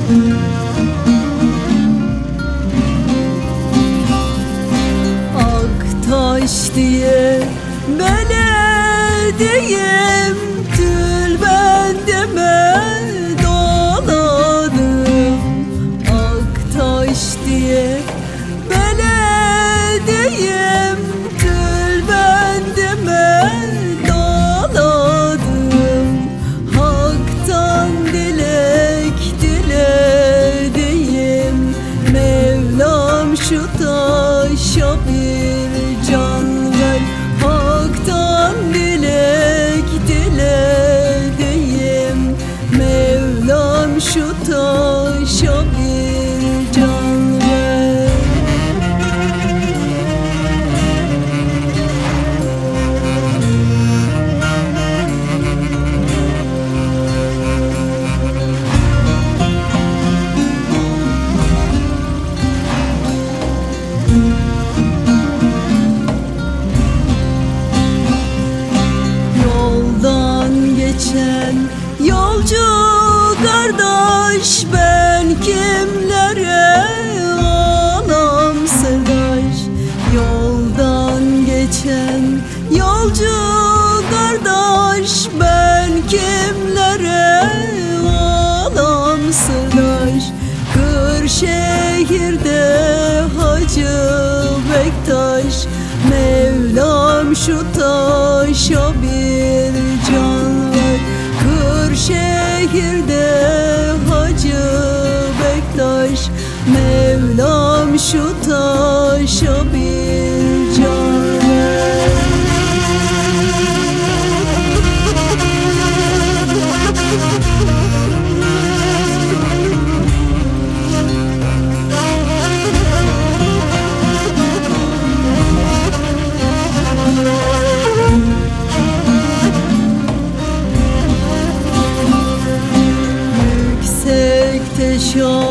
Aktaş diye belediyem, tülbendime doladım. Aktaş diye belediyem, tülbendime doladım. Hak'tan dilek dilediğim, Mevlam şu taşa bir can ver. Hak'tan dilek dilediğim, Mevlam şu taşa bir can ver. Yoldan geçen yolcu kardeş, ben kimlere anam sırdaş. Yoldan geçen yolcu kardeş, ben kimlere anam sırdaş. Kırşehir'de Hacı Bektaş, Mevlam şu taşa bir can ver. Kırşehir'de Hacı Bektaş, Mevlam şu taşa bir can ver. Yüksekte şan